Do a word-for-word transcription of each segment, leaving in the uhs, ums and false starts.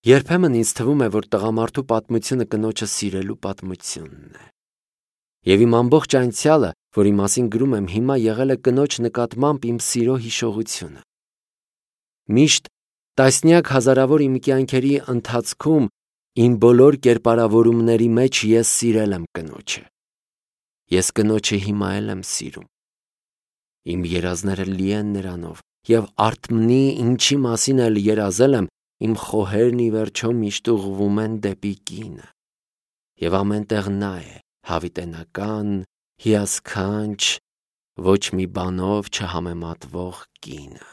Երբեմն ինձ թվում է, որ տղամարդու պատմությունը կնոջը սիրելու պատմությունն է։ Եվ իմ ամբողջ անցյալը, որի մասին գրում եմ հիմա, եղել է կնոջ նկատմամբ իմ սիրո հիշողությունը։ Միշտ տասնյակ հազարավոր իմ կյանքերի ընթացքում իմ բոլոր կերպարավորումների մեջ ես սիրել եմ կնոջը։ Ես կնոջը հիմա էլ եմ սիրում։ Իմ երազները լի են նրանով, եւ արթմնի ինչի մասին էլ երազել եմ, իմ խոհերն ի վերջո միշտ ուղղվում են դեպի կինը։ Եվ ամենտեղ նա է, հավիտենական, հիասքանչ, ոչ մի բանով չհամեմատվող կինը։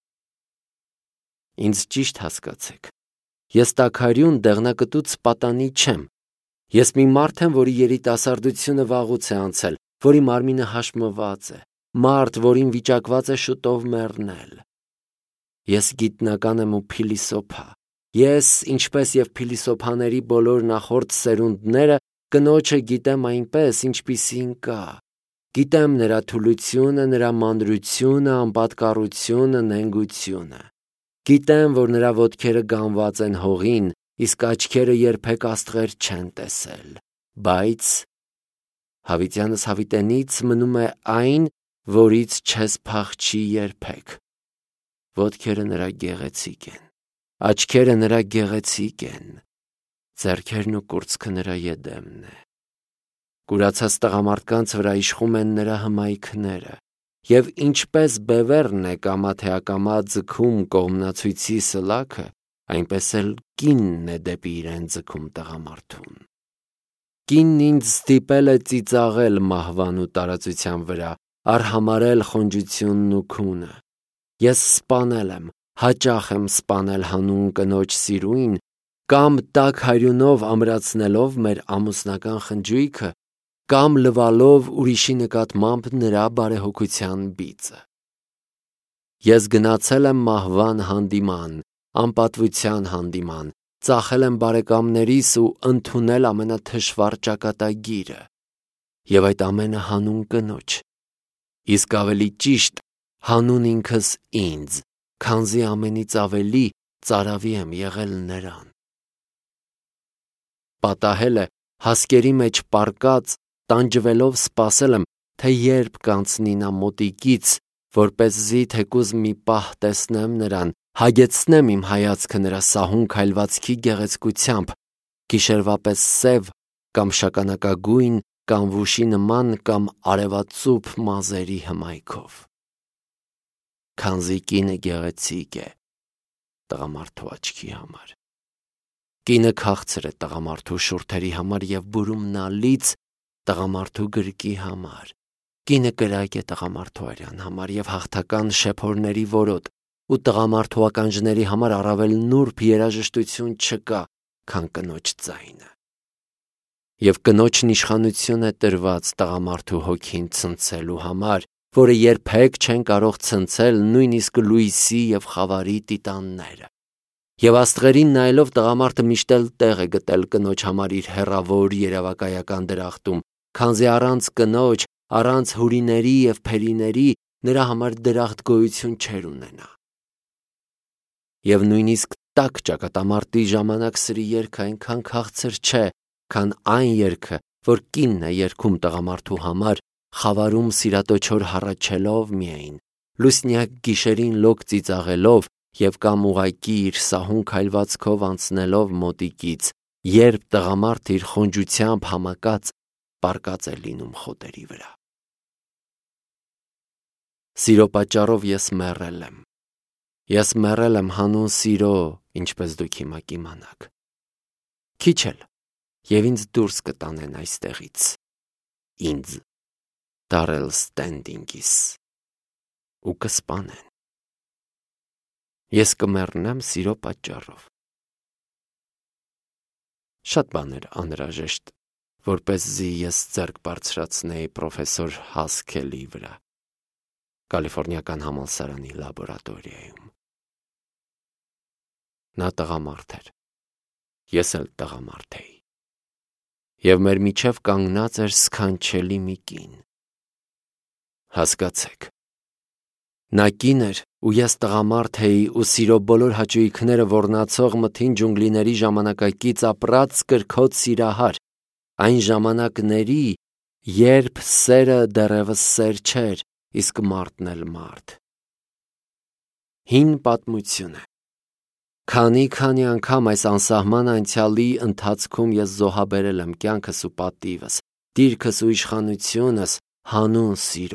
Ինձ ճիշտ հասկացեք, ես տաքարյուն դեղնակտուց պատանի չեմ։ Ես մի մարդ եմ, որի երիտասարդությունը վաղուց է անցել, որի մարմինը հաշմված է, մարդ, որին վիճակված է շուտով մեռնել։ Ես գիտնական եմ ու փիլիսոփա։ Ես, ինչպես եւ փիլիսոփաների բոլոր նախորդ սերունդները, կնոջը գիտեմ այնպես, ինչպիսին կա։ Գիտեմ նրա թուլությունը, նրա մանրությունը, անպատկառությունը, նենգությունը։ Գիտեմ, որ նրա ոտքերը գանված են հողին, իսկ աչքերը երբեք աստղեր չեն տեսել, բայց հավիտյանս հավիտենից մնում է այն, որից չես փախչի երբեք։ Ոտքերը նրա գեղեցիկ են, աչքերը նրա գեղեցիկ են, ձեռքերն ու կուրծքը նրա եդեմն է։ Կուրացած տղամարդկանց վրա իշխում են նրա հմայքները, եւ ինչպես բևեռն է կամա թե ակամա ձգում կողմնացույցի սլաքը, այնպես էլ կինն է դեպի իրեն ձգում տղամարդուն։ Կինն ինձ ստիպել է ծիծաղել մահվան ու տարածության վրա, արհամարել խոնջությունն ու քունը։ Ես սպանել եմ, հաճախ եմ սպանել հանուն կնոջ սիրույն, կամ տաք հարյունով ամրացնելով մեր ամուսնական խնջույքը, կամ լվալով ուրիշի նկատմամբ նրա բարեհոգության բիծը։ Ես գնացել եմ մահվան հանդիման, անպատվության հանդիման, ծախել եմ բարեկամներիս ու ընդունել ամենաթշվառ ճակատագիրը, եւ այդ ամենը հանուն կնոջ, իսկ ավելի ճիշտ հանուն ինքս ինձ, քանզի ամենից ավելի ծարավի եմ եղել նրան։ Պատահել է հասկերի մեջ պառկած, տանջվելով սպասել եմ, թե երբ կանցնի նա մոտիկից, որպեսզի թեկուզ մի պահ տեսնեմ նրան, հագեցնեմ իմ հայացքը նրա սահուն քայլվածքի գեղեցկությամբ, գիշերվա պես սև կամ շագանակագույն, կամ վուշի նման, կամ արևածուփ մազերի հմայքով։ Քանզի կինը գեղեցիկ է տղամարդու աչքի համար։ Կինը քաղցր է տղամարդու շուրթերի համար եւ բուրումնալից տղամարդու գրկի համար։ Կինը կրակ է տղամարդու արյան համար եւ հաղթական շեփորների որոտ, ու տղամարդու ականջների համար առավել նուրբ երաժշտություն չկա, քան կնոջ ձայնը։ Եվ կնոջն իշխանություն է տրված տղամարդու հոգին ցնցելու համար, որը երբեք չեն կարող ցնցել նույնիսկ լույսի եւ խավարի տիտանները։ Եվ աստղերին նայելով տղամարդը միշտ էլ տեղ է գտել կնոջ համար իր հեռավոր երևակայական դրախտում, քանզի առանց կնոջ, առանց հուրիների եւ փերիների նրա համար դրախտ գոյություն չէր ունենա։ Եվ նույնիսկ տաք ճակատամարտի ժամանակ սրի երգը այնքան քաղցր չէ, քան այն երգը, որ կինն է երգում տղամարդու համար, խավարում սիրատոչոր հառաչելով միայն, լուսնյակ գիշերին լոկ ծիծաղելով եւ կամ ուղակի իր սահուն քայլվածքով անցնելով մոտիկից, երբ տղամարդը իր խոնջությամբ համակած պառկած է լինում խոտերի վրա։ Սիրո պատճառով ես մեռել եմ։ Ես մեռել եմ հանուն սիրո, ինչպես դուք հիմա կիմանաք։ Քիչ էլ, եւ ինձ դուրս կտանեն այստեղից։ Ինձ Դարել Ստենդինգիս ու կսպանեն։ Ես կմեռնեմ սիրո պատճառով։ Շատ բաներ անհրաժեշտ, որպեսզի ես ձեռք բարձրացնեի պրոֆեսոր Հասքելի վրա, Կալիֆոռնիական համալսարանի լաբորատորիայում։ Նա տղամարդ էր, ես էլ տղամարդ էի, եւ մեր միջև կանգնած էր սքանչելի մի կին։ Հասկացեք, Նա կին էր, ու ես տղամարդ էի, ու սիրո բոլոր հաճույքները ոռնացող մթին ջունգլիների ժամանակակից ապրած կրքոտ սիրահար, այն ժամանակների, երբ սերը դեռևս սեր չէր, իսկ մարդն էլ մարդ։ Հին պատմություն է։ Քանի-քանի անգամ այս անսահման անցյալի ընթացքում ես զոհաբերել եմ կյանքս ու պատիվս, դիրքս ու իշխանությունս հանուն սիրո։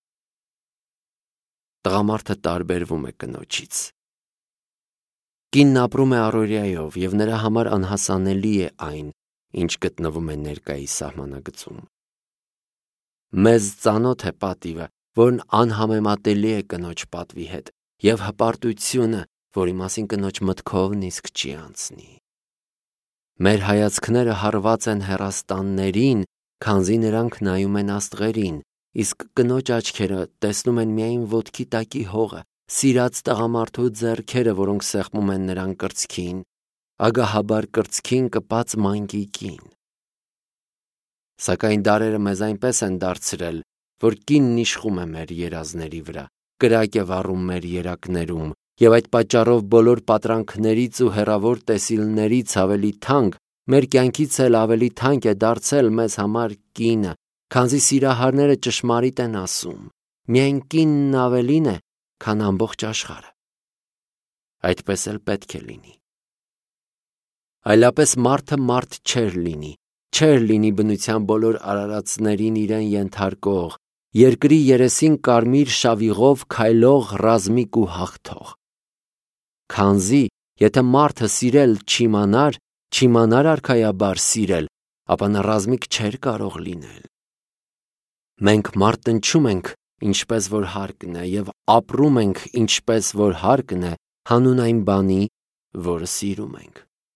Տղամարդը տարբերվում է կնոջից։ Կինն ապրում է առօրյայով, և նրա համար անհասանելի է այն, ինչ գտնվում է ներկայի սահմանագծում։ Մեզ ծանոթ է պատիվը, որն անհամեմատելի է կնոջ պատվի հետ, և հպարտությունը, որի մասին կնոջ մտքով նիսկ չի անցնի։ Մեր հայացքները հառված են հեռաստաններին, քանզի նրանք նայում են աստղերին, իսկ կնոջ աչքերը տեսնում են միայն ոտքի տակի հողը, սիրած տղամարդու ձեռքերը, որոնք սեղմում են նրան կրծքին, ագահաբար կրծքին կպած մանկիկին։ Սակայն դարերը մեզ այնպես են դարձրել, որ կինն իշխում է մեր երազների վրա, կրակ է վառում մեր երակներում, և այդ պատճառով բոլոր պատրանքներից ու հեռավոր տեսիլներից ավելի թանկ, մեր կյանքից էլ ավելի թանկ է դարձել մեզ համար կինը, քանզի սիրահարները ճշմարիտ են ասում. միայն կինն ավելին է, քան ամբողջ աշխարհը։ Այդպես էլ պետք է լինի։ Այլապես մարդը մարդ չէր լինի, չէր լինի բնության բոլոր արարածներին իրեն ենթարկող, երկրի երեսին կարմիր շավիղով քայլող ռազմիկ ու հաղթող։ Քանզի, եթե մարդը սիրել չիմանար, չիմանար արքայաբար սիրել, ապա նա ռազմիկ չէր կարող լինել։ Մենք մարդ տնչում ենք, ինչպես որ հարկն է, և ապրում ենք, ինչպես որ հարկն է, հանուն այն բանի, որը սիրում ենք։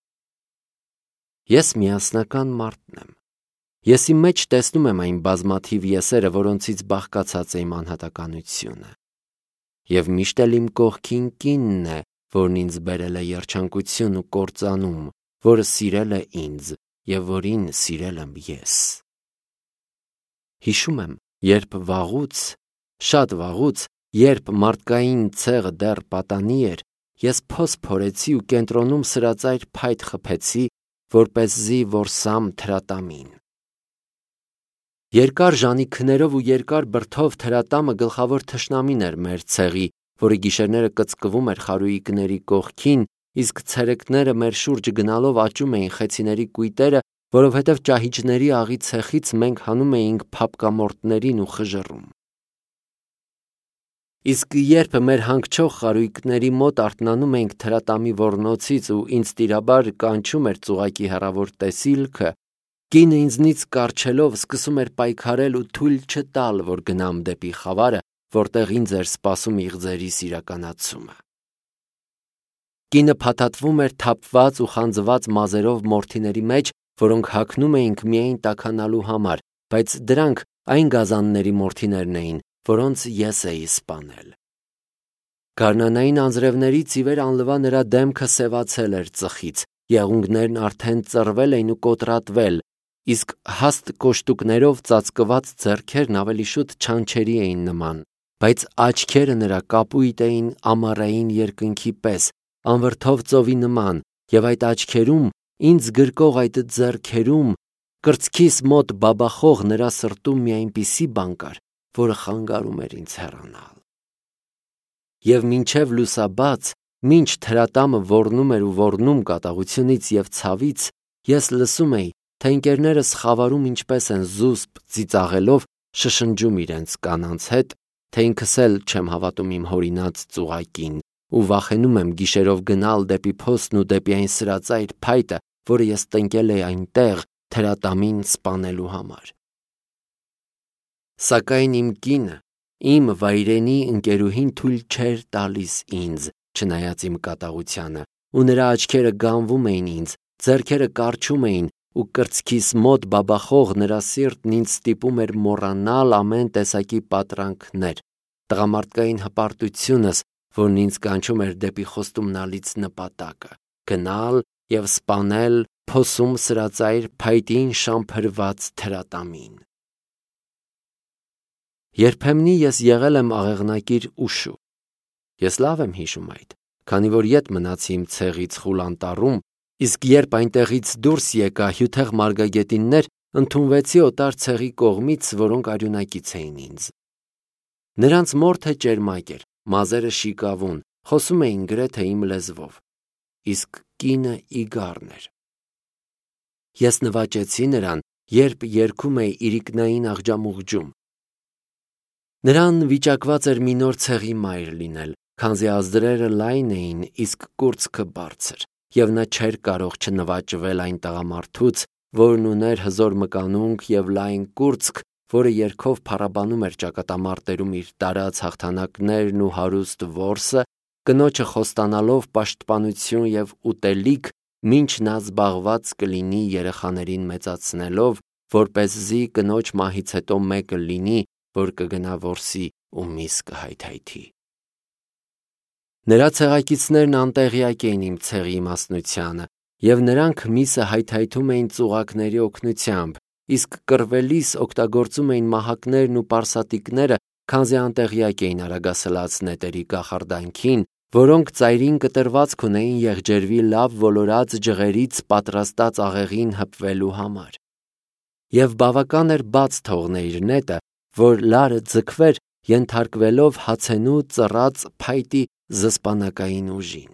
Ես միասնական մարդն եմ։ Եսի մեջ տեսնում եմ այն բազմաթիվ եսերը, որոնցից բաղկացած է իմ անհատականությունը։ Եվ միշտ էլ իմ կողքին կինն է, որն ինձ բերել է երջանկություն ու կործանում, որը սիրել է ինձ և որին սիրել եմ ես։ Հիշում եմ, երբ վաղուց, շատ վաղուց, երբ մարդկային ցեղը դեռ պատանի էր, ես փոս փորեցի ու կենտրոնում սրածայր փայտ խփեցի, որպեսզի որսամ թրատամին։ Երկար ժանիքներով ու երկար բրդով թրատամը գլխավոր թշնամին էր մեր ցեղի, որի գիշերները կծկվում էր խարույկների կողքին, իսկ ցերեկները մեր շուրջը գնալով աճում էին խեցիների կույտերը, որովհետև ճահիճների աղի ցեխից մենք հանում էինք փափկամորթներին ու խժռում։ Իսկ երբ մեր հանգչող խարույկների մոտ արթնանում էինք թրատամի ոռնոցից ու ինձ տիրաբար կանչում էր ծուղակի հեռավոր տեսիլքը, կինը ինձնից կառչելով սկսում էր պայքարել ու թույլ չտալ, որ գնամ դեպի խավարը, որտեղ ինձ էր սպասում իղձերիս իրականացումը։ Կինը փաթաթվում էր թափված ու խանձված մազերով մորթիների մեջ, որոնք հագնում էինք միայն տաքանալու համար, բայց դրանք այն գազանների մորթիներն էին, որոնց ես էի սպանել։ Գարնանային անձրևներից ի վեր անլվա նրա դեմքը սևացել էր ծխից, եղունգներն արդեն ծռվել էին ու կոտրատվել, իսկ հաստ կոշտուկներով ծածկված ձեռքերն ավելի շուտ չանչերի էին նման, բայց աչքերը նրա կապույտ էին ամառային երկնքի պես, անվրդով ծովի նման, և այդ աչքերում, ինձ գրկող այդ ձեռքերում, կրծքիս մոտ բաբախող նրա սրտում մի այնպիսի բան կար, որը խանգարում էր ինձ հեռանալ։ Եվ մինչև լուսաբաց, մինչ թրատամը ոռնում էր ու ոռնում կատաղությունից և ցավից, ես լսում էի, թե ընկերներս խավարում ինչպես են զուսպ ծիծաղելով շշնջում իրենց կանանց հետ, թե ինքս էլ չեմ հավատում իմ հորինած ծուղակին ու վախենում եմ գիշերով գնալ դեպի փոստն ու դեպի այն սրածայր փայտը, որը ես տնկել էի այնտեղ թրատամին սպանելու համար։ Սակայն իմ կինը, իմ վայրենի ընկերուհին թույլ չէր տալիս ինձ, չնայած իմ կատաղությանը, ու նրա աչքերը գանվում էին ինձ, ձեռքերը կառչում էին, ու կրծքիս մոտ բաբախող նրա սիրտն ինձ ստիպում էր մոռանալ ամեն տեսակի պատրանքներ, տղամարդկային հպարտությունս, որն ինձ կանչում էր դեպի խոստումնալից նպատակը՝ գնալ և սպանել փոսում սրածայր փայտին շամփրված թրատամին։ Երբեմնի ես եղել եմ աղեղնակիր ուշու, Ես լավ եմ հիշում այդ, քանի որ ետ մնացի իմ ցեղից խուլ անտառում, իսկ երբ այնտեղից դուրս եկա հյութեղ մարգագետիններ, ընդունվեցի օտար ցեղի կողմից, որոնք արյունակից էին ինձ։ Նրանց մորթը ճերմակ էր, մազերը շիկավուն, խոսում էին գրեթե իմ լեզվով, իսկ կինը Իգարն էր։ Ես նվաճեցի նրան, երբ երգում էի իրիկնային աղջամուղջում։ Նրան վիճակված էր մի նոր ցեղի մայր լինել, քանզի ազդրերը լայն էին, իսկ կուրծքը բարձր, և նա չէր կարող չնվաճվել այն տղամարդուց, որն ուներ հզոր մկանունք և լայն կուրծք, որը երգով փառաբանում էր ճակատամարտերում իր տարած հաղթանակներն ու հարուստ որսը, կնոջը խոստանալով պաշտպանություն և ուտելիք, մինչ նա զբաղված կլինի երեխաներին մեծացնելով, որպեսզի կնոջ մահից հետո մեկը լինի, որ կգնա որսի ու միս կհայթայթի։ Նրա ցեղակիցներն անտեղյակ էին իմ ցեղի իմաստնությանը, և նրանք միսը հայթայթում էին ծուղակների օգնությամբ, իսկ կռվելիս օգտագործում էին մահակներն ու պարսատիկները, քանզի անտեղյակ էին արագասլաց նետերի կախարդանքին, որոնք ծայրին կտրվածք ունեին եղջերվի լավ ոլորած ջղերից պատրաստած աղեղին հպվելու համար։ Եվ բավական էր բաց թողնեիր նետը, որ լարը ձգվեր, ենթարկվելով հացենու ծռած փայտի զսպանակային ուժին։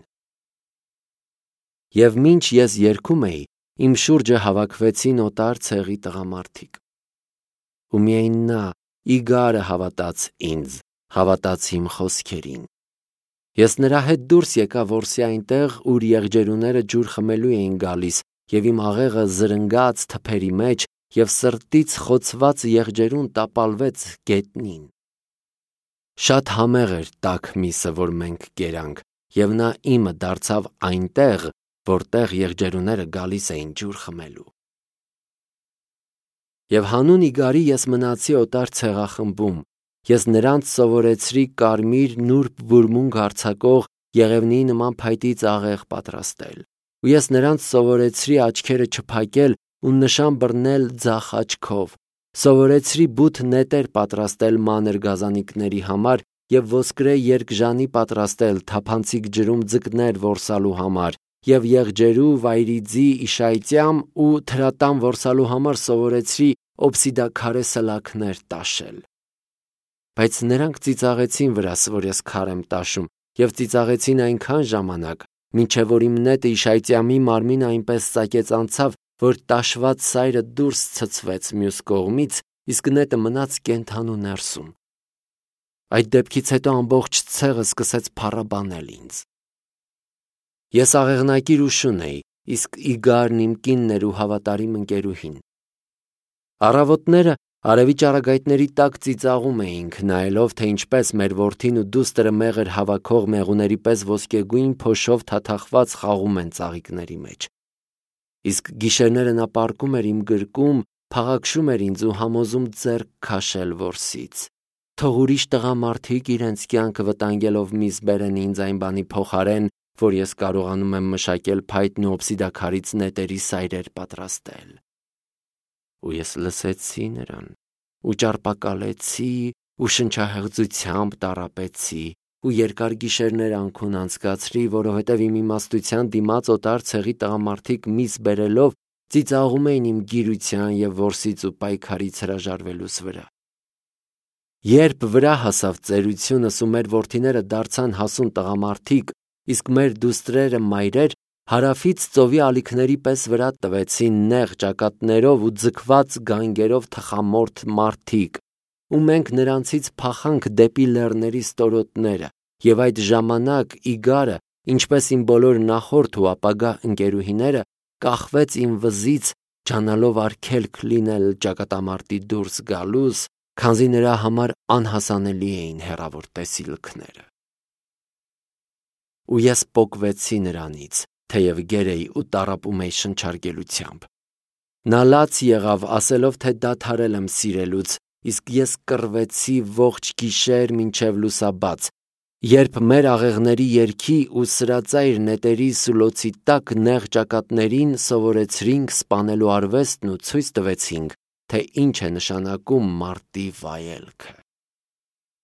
Եվ մինչ ես երգում էի, իմ շուրջը հավաքվեցին օտար ցեղի տղամարդիկ։ Ու միայն նա, Իգարը հավատաց ինձ, հավատաց իմ խոսքերին։ Ես նրա հետ դուրս եկա որսի այնտեղ, ուր եղջերուները ջուր խմելու էին գալիս, և իմ աղեղը զրնգաց թփերի մեջ, և սրտից խոցված եղջերուն տապալվեց գետնին։ Շատ համեղ էր տաք միսը, որ մենք կերանք, և նա իմը դարձավ այնտեղ, որտեղ եղջերուները գալիս էին ջուր խմելու։ Եվ հանուն Իգարի ես մնացի օտար ցեղախմբում, ես նրանց սովորեցրի կարմիր նուրբ վուրմունք արձակող եղևնիի նման փայտից աղեղ պատրաստել, ու ես նրանց սովորեցրի աչքերը չփակել ու նշան բռնել ձախ աչքով, սովորեցրի բութ նետեր պատրաստել մանր գազանիկների համար և ոսկրե երկժանի պատրաստել թափանցիկ ջրում ձկներ որսալու համար, և եղջերու, վայրիձի, իշայծյամ ու թրատամ որսալու համար սովորեցրի օբսիդաքարե սլաքներ տաշել։ Բայց նրանք ծիծաղեցին վրաս, որ ես քար եմ տաշում, և ծիծաղեցին այնքան ժամանակ, մինչև որ իմ նետը իշայծյամի մարմինը այնպես ծակեց անցավ, որ տաշված սայրը դուրս ցցվեց մյուս կողմից, իսկ նետը մնաց կենդանու ներսում։ Այդ դեպքից հետո ամբողջ ցեղը սկսեց փառաբանել ինձ։ Ես աղեղնակիր ու շուն էի, իսկ Իգարն իմ կինն էր ու հավատարիմ ընկերուհին։ Առավոտները արևի ճառագայթների տակ ծիծաղում էինք, նայելով, թե ինչպես մեր որդին ու դուստրը մեղր հավաքող մեղուների պես ոսկեգույն փոշով թաթախված խաղում են ծաղիկների մեջ։ Իսկ գիշերները նա պառկում էր իմ գրկում, փաղաքշում էր ինձ ու համոզում ձեռք քաշել որսից։ Թող ուրիշ տղամարդիկ իրենց կյանքը վտանգելով միս բերեն ինձ այն բանի փոխարեն, որ ես կարողանում եմ մշակել փայտն ու օբսիդաքարից նետերի սայրեր պատրաստել։ Ու ես լսեցի նրան, ու ճարպակալեցի, ու շնչահեղձությամբ տառապեցի, ու երկար գիշերներ անքուն անցկացրի, որովհետև իմ իմաստության դիմաց օտար ցեղի տղամարդիկ միս բերելով ծիծաղում էին իմ գիրության և որսից ու պայքարից հրաժարվելուս վրա։ Երբ վրա հասավ ծերությունս ու մեր որդիները դարձան հասուն տղամարդիկ, իսկ մեր դուստրերը մայրեր, հարավից ծովի ալիքների պես վրա տվեցին նեղ ճակատներով ու ձգված գանգերով թխամորթ մարդիկ, ու մենք նրանցից փախանք դեպի լեռների ստորոտները, և այդ ժամանակ Իգարը, ինչպես իմ բոլոր նախորդ ու ապագա ընկերուհիները, կախվեց իմ վզից, ջանալով արգելք լինել ճակատամարտի դուրս գալուս, քանզի նրա համար անհասանելի էին հեռավոր տեսիլքները։ Ու ես պոկվեցի նրանից, թեև գեր էի ու տառապում էի շնչարգելությամբ։ Նա լաց եղավ, ասելով, թե դադարել եմ սիրելուց, իսկ ես կռվեցի ողջ գիշեր մինչև լուսաբաց, երբ մեր աղեղների երգի ու սրածայր նետերի սուլոցի տակ նեղ ճակատներին սովորեցրինք սպանելու արվեստն ու ցույց տվեցինք, թե ինչ է նշանակում մարտի վայելքը։